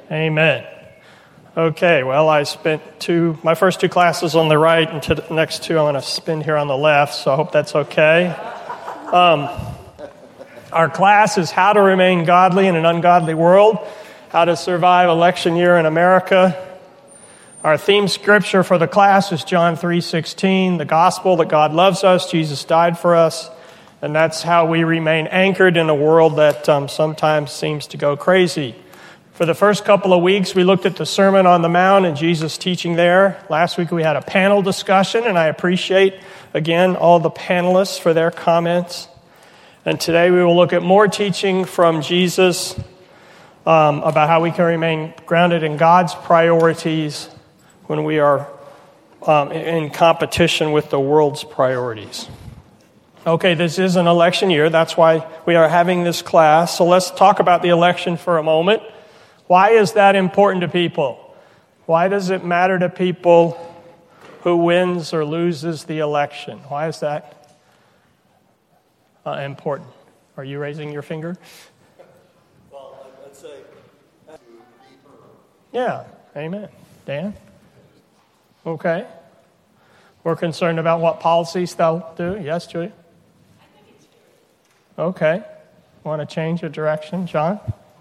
Amen. Okay, well, I spent my first two classes on the right, and the next two I'm going to spend here on the left, so I hope that's okay. Our class is How to Remain Godly in an Ungodly World, How to Survive Election Year in America. Our theme scripture for the class is John 3:16, the gospel that God loves us, Jesus died for us, and that's how we remain anchored in a world that sometimes seems to go crazy. For the first couple of weeks, we looked at the Sermon on the Mount and Jesus' teaching there. Last week, we had a panel discussion, and I appreciate, again, all the panelists for their comments. And today, we will look at more teaching from Jesus about how we can remain grounded in God's priorities when we are in competition with the world's priorities. Okay, this is an election year. That's why we are having this class. So let's talk about the election for a moment. Why is that important to people? Why does it matter to people who wins or loses the election? Why is that important? Are you raising your finger? Well, I'd say... Yeah, amen. Dan? Okay. We're concerned about what policies they'll do. Yes, Julia? Okay. Want to change your direction? John?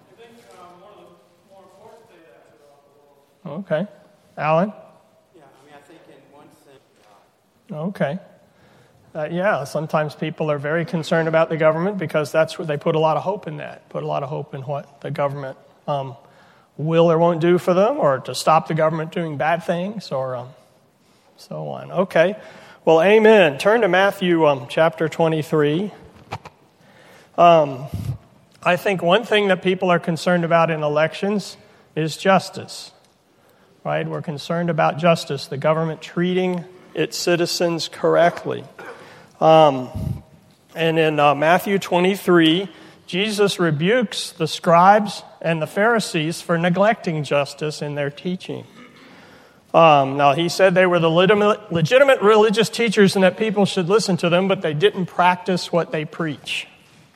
Okay. Alan? Yeah, I think in one sense... Okay. Sometimes people are very concerned about the government because that's what they put a lot of hope in that. Put a lot of hope in what the government will or won't do for them, or to stop the government doing bad things, or so on. Okay. Well, amen. Turn to Matthew chapter 23. I think one thing that people are concerned about in elections is justice. Right? We're concerned about justice, the government treating its citizens correctly. And in Matthew 23, Jesus rebukes the scribes and the Pharisees for neglecting justice in their teaching. Now, he said they were the legitimate religious teachers and that people should listen to them, but they didn't practice what they preach.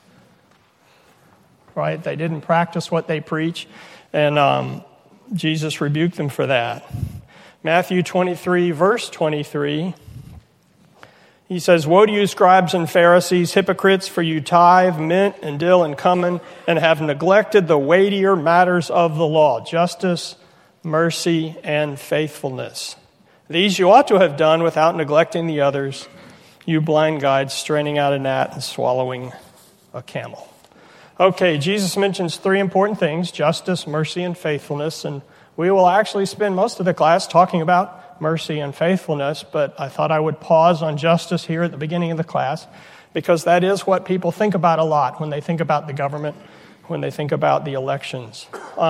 Right? They didn't practice what they preach, and Jesus rebuked them for that. Matthew 23, verse 23, he says, "Woe to you, scribes and Pharisees, hypocrites, for you tithe mint and dill and cumin, and have neglected the weightier matters of the law, justice, mercy, and faithfulness. These you ought to have done without neglecting the others, you blind guides, straining out a gnat and swallowing a camel." Okay, Jesus mentions three important things: justice, mercy, and faithfulness. And we will actually spend most of the class talking about mercy and faithfulness, but I thought I would pause on justice here at the beginning of the class, because that is what people think about a lot when they think about the government, when they think about the elections.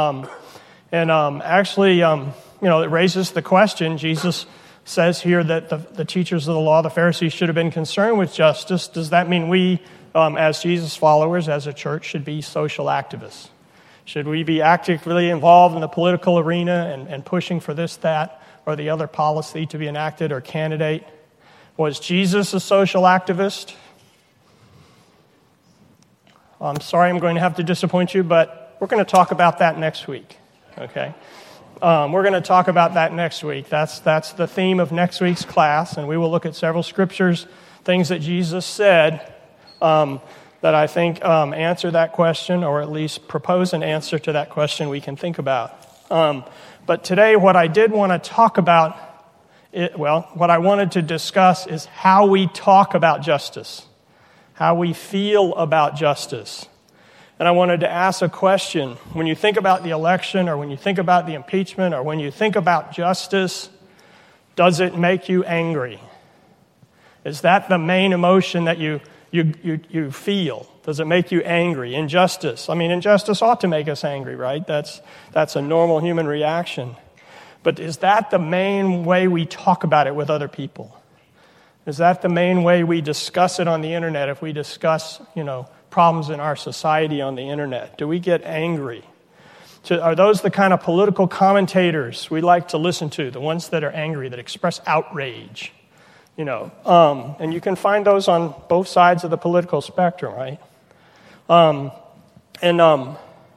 It raises the question. Jesus says here that the teachers of the law, the Pharisees, should have been concerned with justice. Does that mean we, as Jesus followers, as a church, should be social activists? Should we be actively involved in the political arena and pushing for this, that, or the other policy to be enacted or candidate? Was Jesus a social activist? I'm sorry I'm going to have to disappoint you, but we're going to talk about that next week, okay? We're going to talk about that next week. That's the theme of next week's class, and we will look at several scriptures, things that Jesus said, that I think answer that question, or at least propose an answer to that question we can think about. But today, what I did want to talk about, what I wanted to discuss is how we talk about justice, how we feel about justice. And I wanted to ask a question. When you think about the election, or when you think about the impeachment, or when you think about justice, does it make you angry? Is that the main emotion that you feel? Does it make you angry? Injustice. I mean, injustice ought to make us angry, right? That's a normal human reaction. But is that the main way we talk about it with other people? Is that the main way we discuss it on the internet? If we discuss, problems in our society on the internet, do we get angry? Are those the kind of political commentators we like to listen to? The ones that are angry, that express outrage? And you can find those on both sides of the political spectrum, right?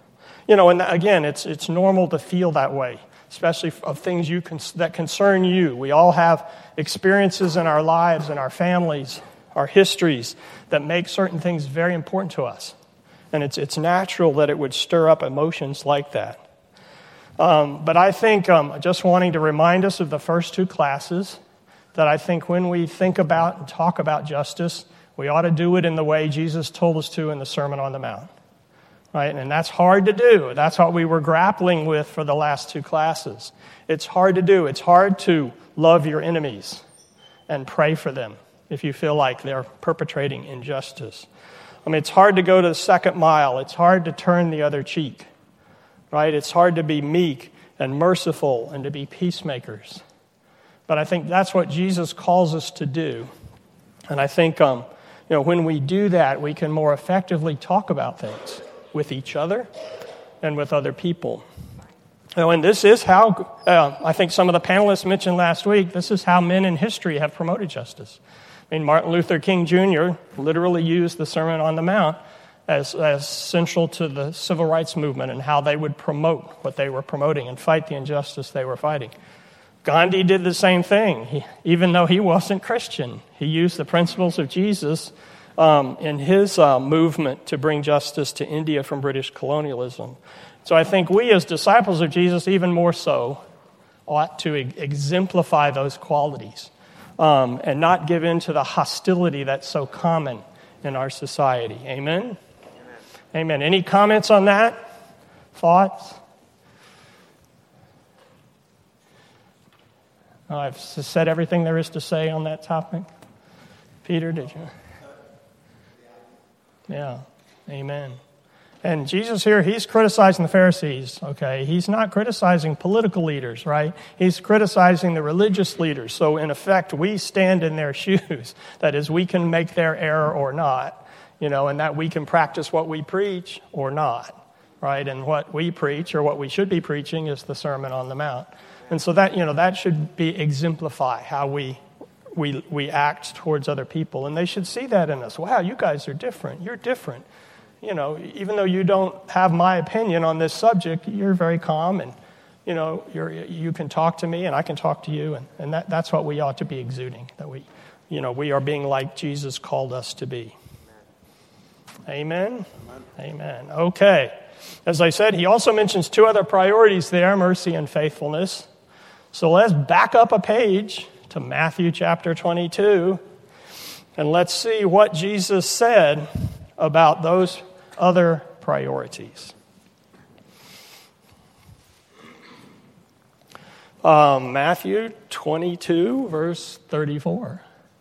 And again, it's normal to feel that way, especially of things that concern you. We all have experiences in our lives and our families, our histories, that make certain things very important to us. And it's natural that it would stir up emotions like that. But I think, just wanting to remind us of the first two classes, that I think when we think about and talk about justice, we ought to do it in the way Jesus told us to in the Sermon on the Mount. Right? And that's hard to do. That's what we were grappling with for the last two classes. It's hard to do. It's hard to love your enemies and pray for them if you feel like they're perpetrating injustice. It's hard to go to the second mile. It's hard to turn the other cheek. Right? It's hard to be meek and merciful and to be peacemakers. But I think that's what Jesus calls us to do. And I think, when we do that, we can more effectively talk about things with each other and with other people. And this is how, I think some of the panelists mentioned last week, this is how men in history have promoted justice. Martin Luther King Jr. literally used the Sermon on the Mount as central to the civil rights movement and how they would promote what they were promoting and fight the injustice they were fighting. Gandhi did the same thing. Even though he wasn't Christian, he used the principles of Jesus in his movement to bring justice to India from British colonialism. So I think we as disciples of Jesus, even more so, ought to exemplify those qualities and not give in to the hostility that's so common in our society. Amen? Amen. Any comments on that? Thoughts? I've said everything there is to say on that topic. Peter, did you? Yeah. Amen. And Jesus here, he's criticizing the Pharisees, okay? He's not criticizing political leaders, right? He's criticizing the religious leaders. So, in effect, we stand in their shoes. That is, we can make their error or not, and that we can practice what we preach or not, right? And what we preach, or what we should be preaching, is the Sermon on the Mount. And so that, that should be exemplify how we act towards other people. And they should see that in us. Wow, you guys are different. You're different. Even though you don't have my opinion on this subject, you're very calm and, you can talk to me and I can talk to you. And that's what we ought to be exuding, that we are being like Jesus called us to be. Amen? Amen. Okay. As I said, he also mentions two other priorities there, mercy and faithfulness. So let's back up a page to Matthew chapter 22, and let's see what Jesus said about those other priorities. Matthew 22, verse 34.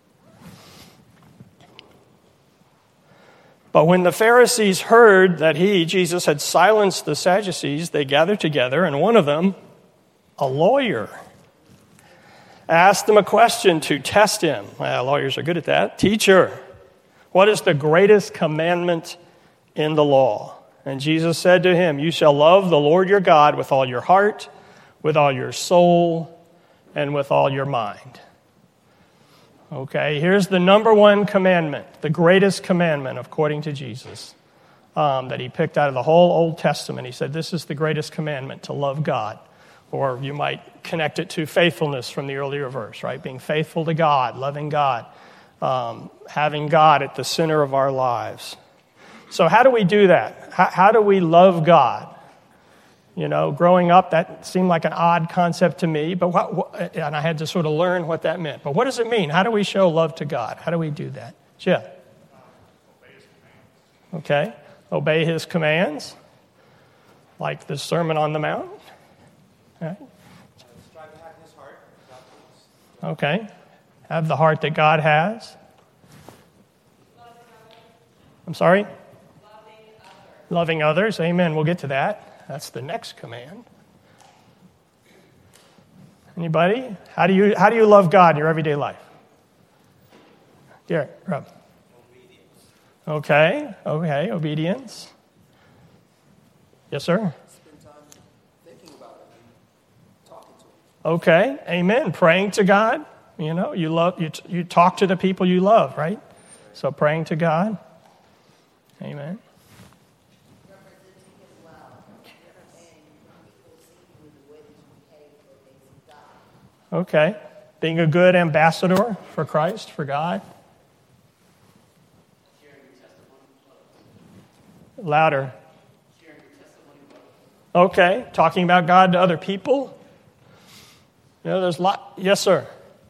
But when the Pharisees heard that Jesus had silenced the Sadducees, they gathered together, and one of them, a lawyer, asked him a question to test him. Well, lawyers are good at that. Teacher, what is the greatest commandment in the law? And Jesus said to him, you shall love the Lord your God with all your heart, with all your soul, and with all your mind. Okay, here's the number one commandment, the greatest commandment according to Jesus, that he picked out of the whole Old Testament. He said, this is the greatest commandment, to love God. Or you might connect it to faithfulness from the earlier verse, right? Being faithful to God, loving God, having God at the center of our lives. So how do we do that? How do we love God? Growing up, that seemed like an odd concept to me, and I had to sort of learn what that meant. But what does it mean? How do we show love to God? How do we do that? Jeff? Obey his commands. Okay. Obey his commands, like the Sermon on the Mount. Right. Strive to have his heart. Okay. Have the heart that God has. I'm sorry? Loving others. Amen. We'll get to that. That's the next command. Anybody? How do you love God in your everyday life? Here, Rob. Obedience. Okay. Obedience. Yes, sir. Spend time thinking about it and talking to him. Okay. Amen. Praying to God. You talk to the people you love, right? So praying to God. Amen. Okay. Being a good ambassador for Christ, for God. Louder. Okay. Talking about God to other people. You know, there's a lot. Yes, sir.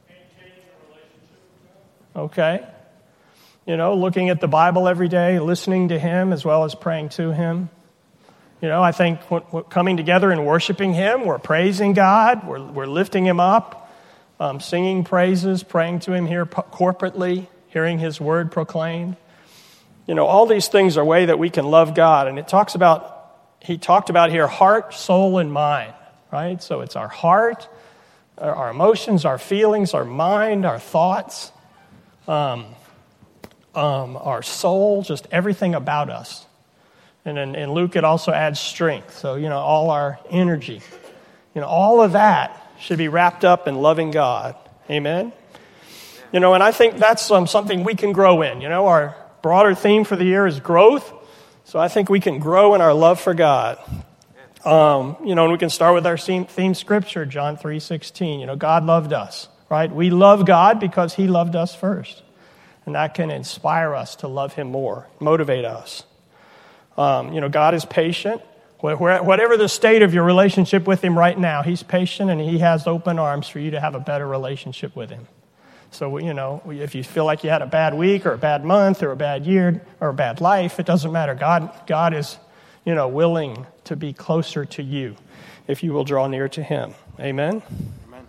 Okay. You know, looking at the Bible every day, listening to Him as well as praying to Him. You know, I think coming together and worshiping Him, we're praising God, we're lifting Him up, singing praises, praying to Him here corporately, hearing His word proclaimed. You know, all these things are a way that we can love God. And He talked about here heart, soul, and mind, right? So it's our heart, our emotions, our feelings, our mind, our thoughts, our soul, just everything about us. And in Luke, it also adds strength. So, you know, all our energy. You know, all of that should be wrapped up in loving God. Amen? You know, and I think that's something we can grow in. You know, our broader theme for the year is growth. So I think we can grow in our love for God. You know, and we can start with our theme scripture, John 3:16. You know, God loved us, right? We love God because He loved us first. And that can inspire us to love Him more, motivate us. You know, God is patient. Whatever the state of your relationship with Him right now, He's patient and He has open arms for you to have a better relationship with Him. So, you know, if you feel like you had a bad week or a bad month or a bad year or a bad life, it doesn't matter. God is, you know, willing to be closer to you if you will draw near to Him. Amen? Amen.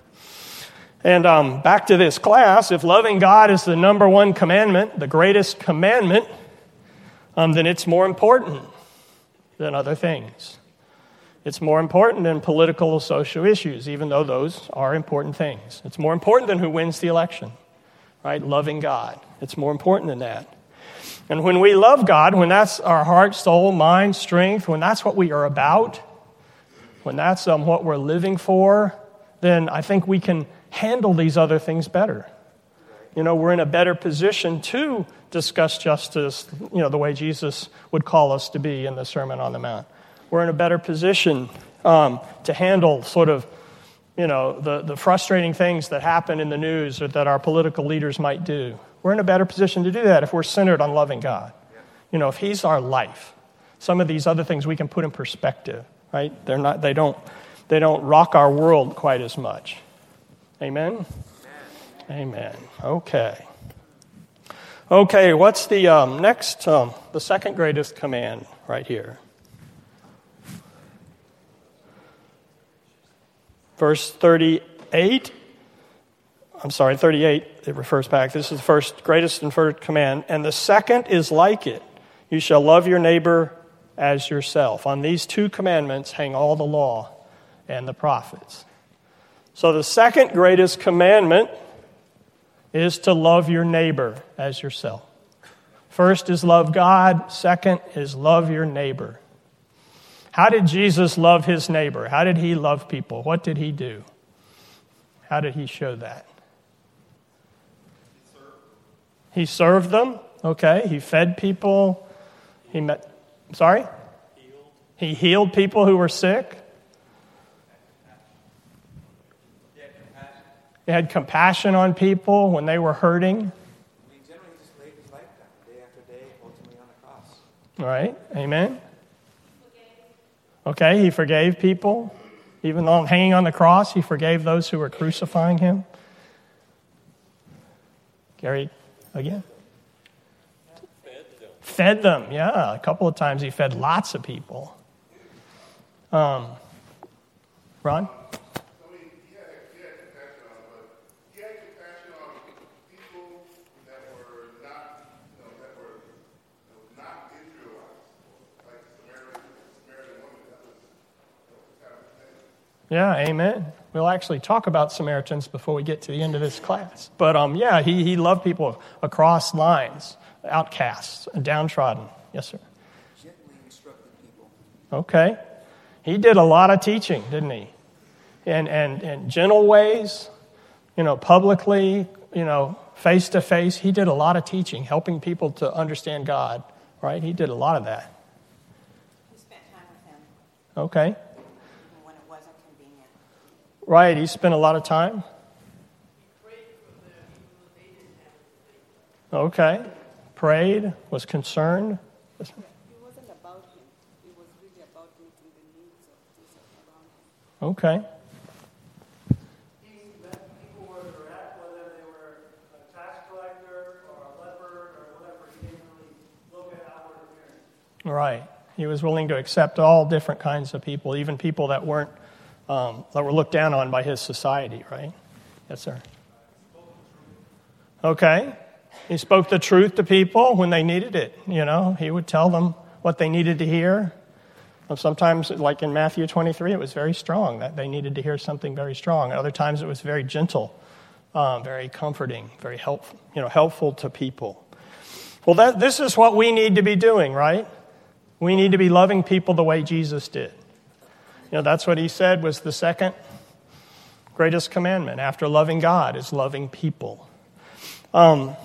And back to this class, if loving God is the number one commandment, the greatest commandment, then it's more important than other things. It's more important than political or social issues, even though those are important things. It's more important than who wins the election, right? Loving God. It's more important than that. And when we love God, when that's our heart, soul, mind, strength, when that's what we are about, when that's what we're living for, then I think we can handle these other things better. You know, we're in a better position to discuss justice, you know, the way Jesus would call us to be in the Sermon on the Mount. We're in a better position to handle sort of, you know, the frustrating things that happen in the news or that our political leaders might do. We're in a better position to do that if we're centered on loving God. You know, if He's our life. Some of these other things we can put in perspective, right? They don't rock our world quite as much. Amen? Amen. Okay. Okay, what's the next, the second greatest command right here? Verse 38. 38, it refers back. This is the first greatest and first command. And the second is like it. You shall love your neighbor as yourself. On these two commandments hang all the law and the prophets. So the second greatest commandment is to love your neighbor as yourself. First is love God. Second is love your neighbor. How did Jesus love His neighbor? How did He love people? What did He do? How did He show that? He served them. Okay. He fed people. He healed people who were sick. He had compassion on people when they were hurting. He generally just laid His life down day after day, ultimately on the cross. All right. Amen. Okay. He forgave people. Even though hanging on the cross, He forgave those who were crucifying Him. Gary, again? Fed them. Yeah. A couple of times He fed lots of people. Ron? Yeah, amen. We'll actually talk about Samaritans before we get to the end of this class. But yeah, he loved people across lines, outcasts, downtrodden. Yes, sir. Gently instructed people. Okay. He did a lot of teaching, didn't he? And gentle ways, you know, publicly, you know, face to face. He did a lot of teaching, helping people to understand God, right? He did a lot of that. He spent time with Him. Okay. When it wasn't convenient. Right, he spent a lot of time. Okay. Prayed, was concerned. It wasn't about him. It was really about meeting the needs of Jesus around him. Okay. He met people where they were at, whether they were a tax collector or a leper or whatever. He didn't really look at outward appearance. Right. He was willing to accept all different kinds of people, even people that weren't that were looked down on by his society, right? Yes, sir. Okay. He spoke the truth to people when they needed it. You know, he would tell them what they needed to hear. Sometimes, like in Matthew 23, it was very strong, that they needed to hear something very strong. Other times it was very gentle, very comforting, very helpful to people. Well, this is what we need to be doing, right? We need to be loving people the way Jesus did. You know, that's what he said was the second greatest commandment after loving God is loving people. I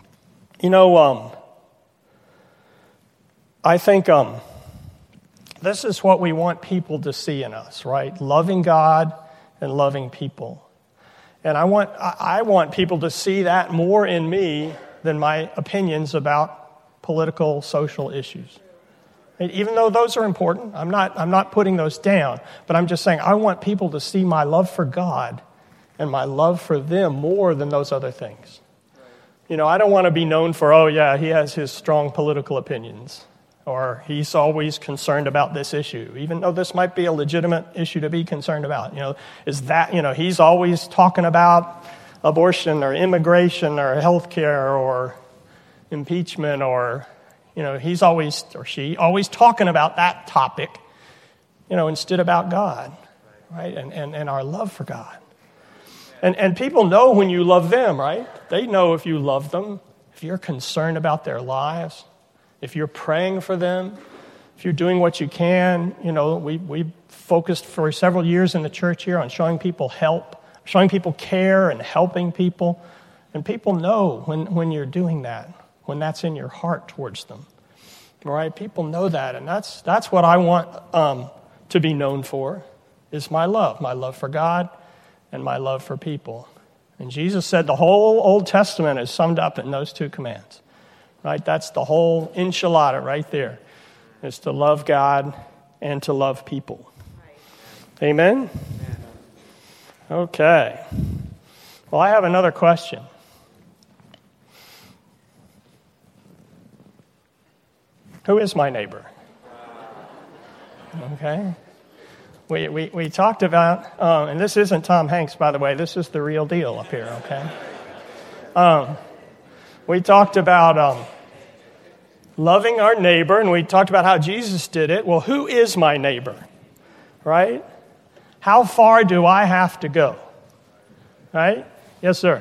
think this is what we want people to see in us, right? Loving God and loving people. And I want people to see that more in me than my opinions about political, social issues. And even though those are important, I'm not putting those down, but I'm just saying I want people to see my love for God and my love for them more than those other things. You know, I don't want to be known for, oh yeah, he has his strong political opinions, or he's always concerned about this issue, even though this might be a legitimate issue to be concerned about. You know, he's always talking about abortion or immigration or healthcare or impeachment or, you know, he's always, or she, always talking about that topic, you know, instead about God, right? And our love for God. And people know when you love them, right? They know if you love them, if you're concerned about their lives, if you're praying for them, if you're doing what you can. You know, we focused for several years in the church here on showing people help, showing people care and helping people. And people know when you're doing that, when that's in your heart towards them. All right? People know that, and that's what I want to be known for, is my love for God and my love for people. And Jesus said the whole Old Testament is summed up in those two commands. Right? That's the whole enchilada right there, is to love God and to love people. Right. Amen? Okay. Well, I have another question. Who is my neighbor? Okay. We talked about, and this isn't Tom Hanks, by the way. This is the real deal up here, okay? We talked about loving our neighbor, and we talked about how Jesus did it. Well, who is my neighbor, right? How far do I have to go, right? Yes, sir.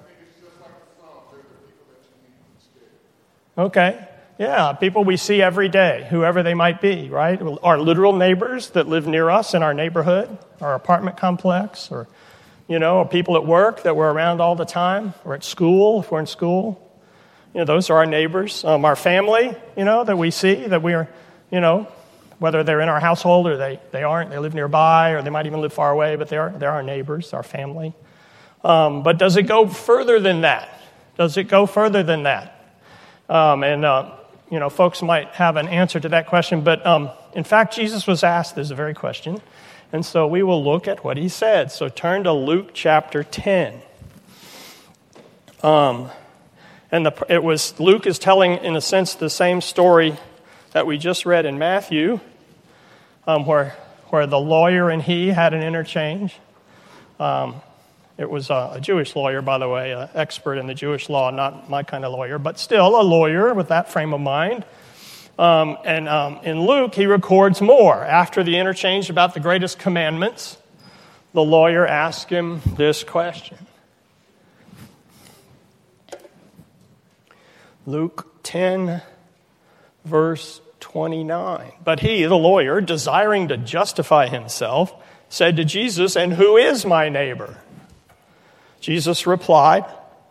Okay. Yeah, people we see every day, whoever they might be, right? Our literal neighbors that live near us in our neighborhood, our apartment complex, or, you know, or people at work that we're around all the time, or at school, if we're in school. You know, those are our neighbors. Our family, you know, that we see, that we're, you know, whether they're in our household or they aren't, they live nearby, or they might even live far away, but they're our neighbors, our family. But does it go further than that? Does it go further than that? You know, folks might have an answer to that question, but in fact, Jesus was asked this very question, and so we will look at what he said. So turn to Luke chapter 10. Luke is telling, in a sense, the same story that we just read in Matthew, where the lawyer and he had an interchange. It was a Jewish lawyer, by the way, an expert in the Jewish law, not my kind of lawyer, but still a lawyer with that frame of mind. In Luke, he records more. After the interchange about the greatest commandments, the lawyer asked him this question. Luke 10, verse 29. But he, the lawyer, desiring to justify himself, said to Jesus, "And who is my neighbor?" Jesus replied,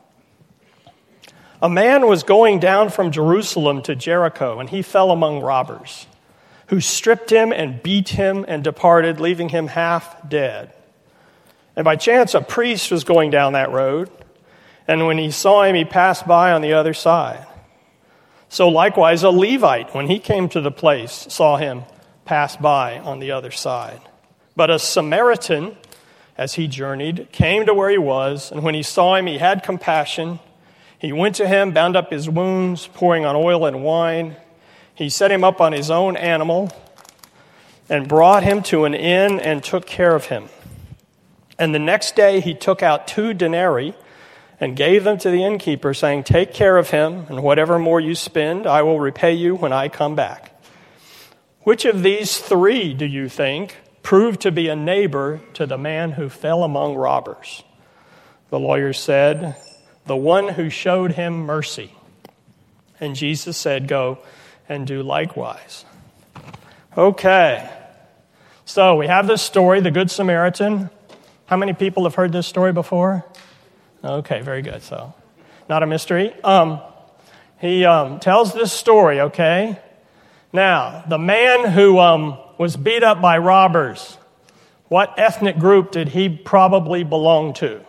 "A man was going down from Jerusalem to Jericho, and he fell among robbers, who stripped him and beat him and departed, leaving him half dead. And by chance a priest was going down that road, And when he saw him, he passed by on the other side. So likewise, a Levite, when he came to the place, saw him pass by on the other side. But a Samaritan, as he journeyed, came to where he was, and when he saw him, he had compassion. He went to him, bound up his wounds, pouring on oil and wine. He set him up on his own animal and brought him to an inn and took care of him. And the next day he took out 2 denarii and gave them to the innkeeper, saying, "Take care of him, and whatever more you spend, I will repay you when I come back." Which of these 3, do you think, proved to be a neighbor to the man who fell among robbers? The lawyer said, "The one who showed him mercy." And Jesus said, "Go and do likewise." Okay. So we have this story, the Good Samaritan. How many people have heard this story before? Okay, very good. So, not a mystery. He tells this story, okay? Now, the man who was beat up by robbers, what ethnic group did he probably belong to?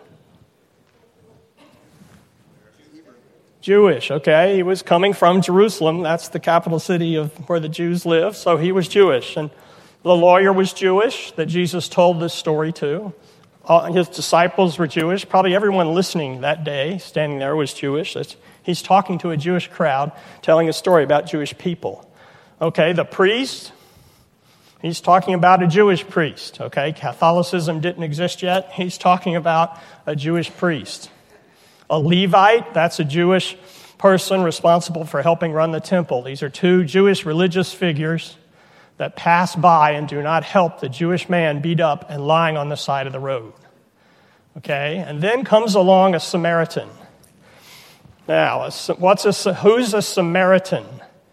Jewish, okay? He was coming from Jerusalem. That's the capital city of where the Jews live, so he was Jewish. And the lawyer was Jewish that Jesus told this story to. His disciples were Jewish. Probably everyone listening that day, standing there, was Jewish. He's talking to a Jewish crowd, telling a story about Jewish people. Okay, the priest, he's talking about a Jewish priest. Okay, Catholicism didn't exist yet. He's talking about a Jewish priest. A Levite, that's a Jewish person responsible for helping run the temple. These are 2 Jewish religious figures that pass by and do not help the Jewish man beat up and lying on the side of the road. Okay, and then comes along a Samaritan. Now, who's a Samaritan?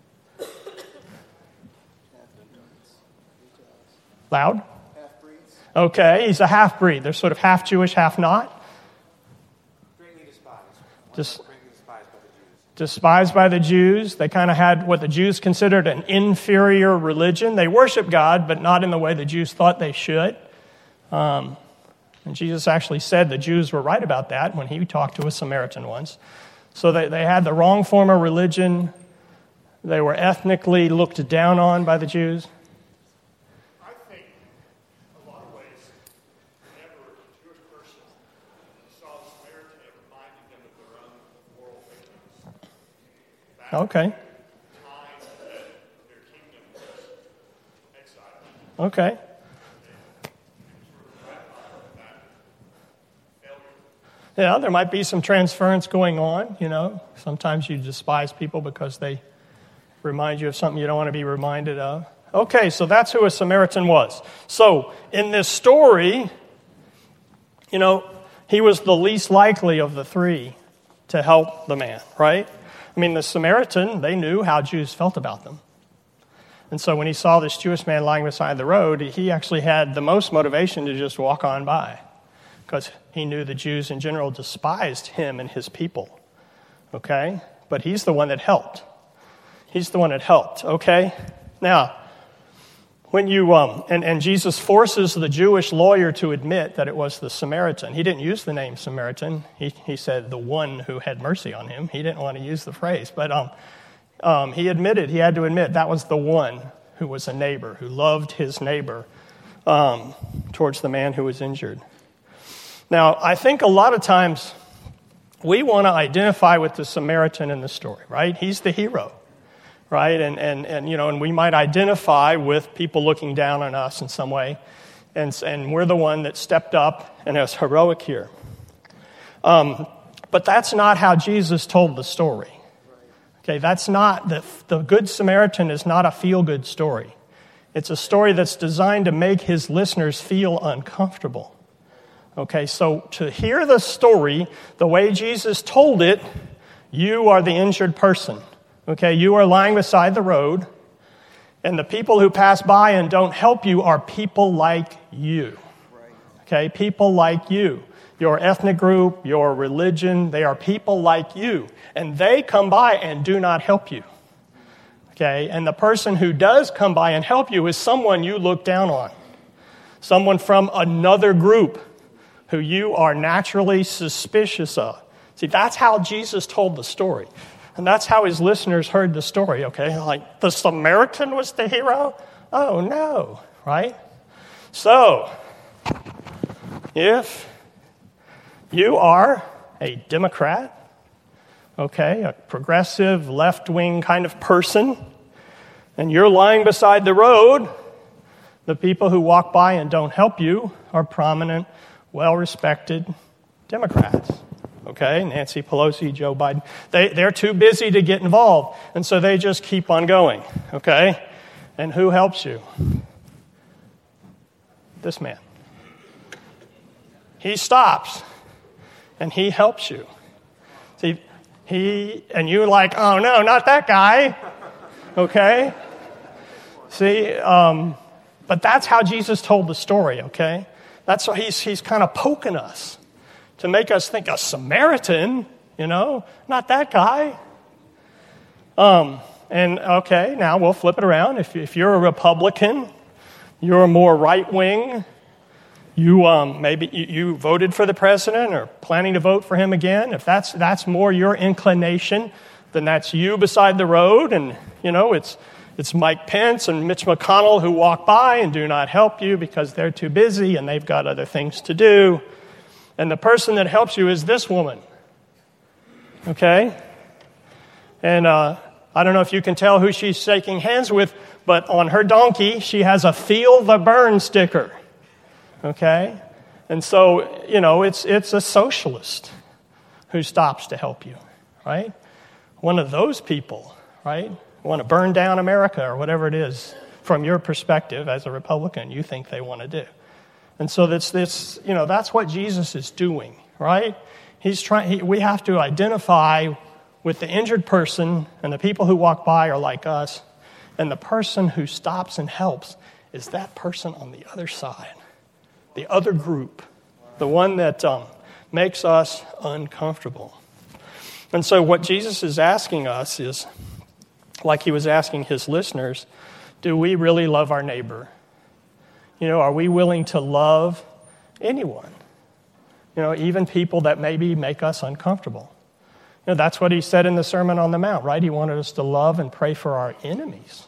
Loud? Half-breeds, Okay, he's a half-breed. They're sort of half Jewish, half not. greatly despised. Just Greatly despised by the Jews. despised by the Jews. They kind of had what the Jews considered an inferior religion. They worshiped God, but not in the way the Jews thought they should. And Jesus actually said the Jews were right about that when he talked to a Samaritan once. So they had the wrong form of religion. They were ethnically looked down on by the Jews. I think, in a lot of ways, whenever a Jewish person saw the Samaritan, it reminded them of their own moral failings. Okay. Time that their kingdom was exiled. Okay. Yeah, there might be some transference going on, you know. Sometimes you despise people because they remind you of something you don't want to be reminded of. Okay, so that's who a Samaritan was. So in this story, you know, he was the least likely of the 3 to help the man, right? I mean, the Samaritan, they knew how Jews felt about them. And so when he saw this Jewish man lying beside the road, he actually had the most motivation to just walk on by, because he knew the Jews in general despised him and his people, okay? But he's the one that helped. He's the one that helped, okay? Now, when you, and Jesus forces the Jewish lawyer to admit that it was the Samaritan. He didn't use the name Samaritan. He said the one who had mercy on him. He didn't want to use the phrase, but he had to admit that was the one who was a neighbor, who loved his neighbor towards the man who was injured. Now, I think a lot of times we want to identify with the Samaritan in the story, right? He's the hero, right? And you know, and we might identify with people looking down on us in some way, and we're the one that stepped up and is heroic here. But that's not how Jesus told the story. Okay, that's not, the Good Samaritan is not a feel-good story. It's a story that's designed to make his listeners feel uncomfortable. Okay, so to hear the story the way Jesus told it, you are the injured person. Okay, you are lying beside the road, and the people who pass by and don't help you are people like you. Okay, people like you. Your ethnic group, your religion, they are people like you. And they come by and do not help you. Okay, and the person who does come by and help you is someone you look down on. Someone from another group who you are naturally suspicious of. See, that's how Jesus told the story. And that's how his listeners heard the story, okay? Like, the Samaritan was the hero? Oh, no, right? So, if you are a Democrat, okay, a progressive, left-wing kind of person, and you're lying beside the road, the people who walk by and don't help you are prominent, well-respected Democrats. Okay, Nancy Pelosi, Joe Biden, they're too busy to get involved, and so they just keep on going, okay? And who helps you? This man. He stops, and he helps you. See, and you're like, oh no, not that guy, okay? See, but that's how Jesus told the story, okay? That's why he's kind of poking us to make us think, a Samaritan, not that guy. And okay, now we'll flip it around. If you're a Republican, you're more right-wing, maybe you voted for the president or planning to vote for him again, if that's more your inclination, then that's you beside the road, and, it's Mike Pence and Mitch McConnell who walk by and do not help you because they're too busy and they've got other things to do. And the person that helps you is this woman. Okay? And I don't know if you can tell who she's shaking hands with, but on her donkey, she has a Feel the Burn sticker. Okay? And so, it's a socialist who stops to help you, right? One of those people, right? Want to burn down America or whatever it is from your perspective as a Republican you think they want to do. And so that's what Jesus is doing, right? We have to identify with the injured person, and the people who walk by are like us, and the person who stops and helps is that person on the other side, the other group, the one that makes us uncomfortable. And so what Jesus is asking us is, like he was asking his listeners, do we really love our neighbor? Are we willing to love anyone? Even people that maybe make us uncomfortable. That's what he said in the Sermon on the Mount, right? He wanted us to love and pray for our enemies.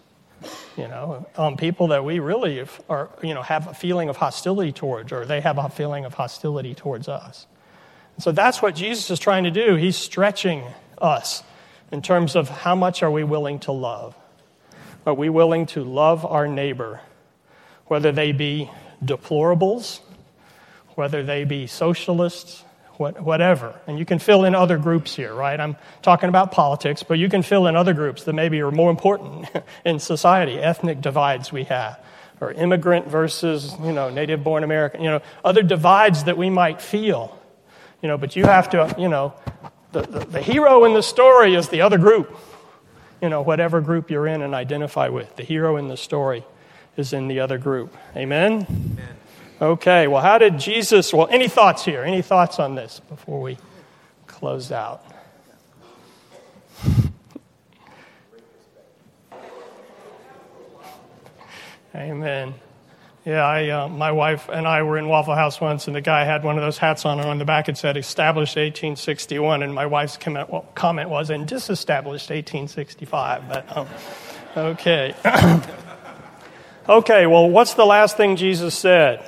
People that we really have a feeling of hostility towards, or they have a feeling of hostility towards us. And so that's what Jesus is trying to do. He's stretching us in terms of how much are we willing to love. Are we willing to love our neighbor, whether they be deplorables, whether they be socialists, whatever. And you can fill in other groups here, right? I'm talking about politics, but you can fill in other groups that maybe are more important in society, ethnic divides we have, or immigrant versus, native-born American, other divides that we might feel. But you have to, the hero in the story is the other group, whatever group you're in and identify with. The hero in the story is in the other group. Amen? Amen. Okay, well, how did Jesus... Well, any thoughts here? Any thoughts on this before we close out? Amen. Yeah, my wife and I were in Waffle House once, and the guy had one of those hats on, and on the back it said, established 1861, and my wife's comment was, and disestablished 1865, but okay. Okay, well, what's the last thing Jesus said?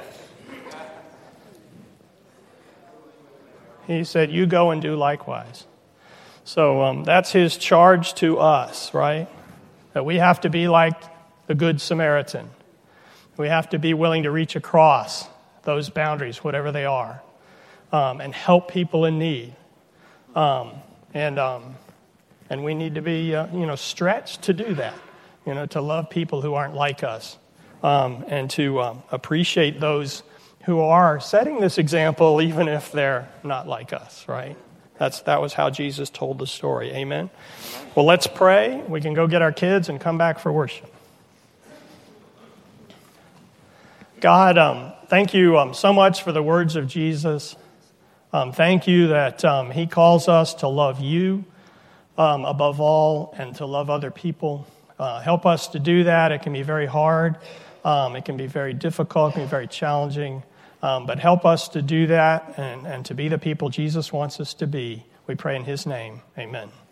He said, you go and do likewise. So that's his charge to us, right? That we have to be like the Good Samaritan. We have to be willing to reach across those boundaries, whatever they are, and help people in need. And we need to be, stretched to do that, to love people who aren't like us, and to appreciate those who are setting this example, even if they're not like us, right? That was how Jesus told the story. Amen? Well, let's pray. We can go get our kids and come back for worship. God, thank you so much for the words of Jesus. Thank you that he calls us to love you above all and to love other people. Help us to do that. It can be very hard. It can be very difficult. It can be very challenging. But help us to do that and to be the people Jesus wants us to be. We pray in his name. Amen.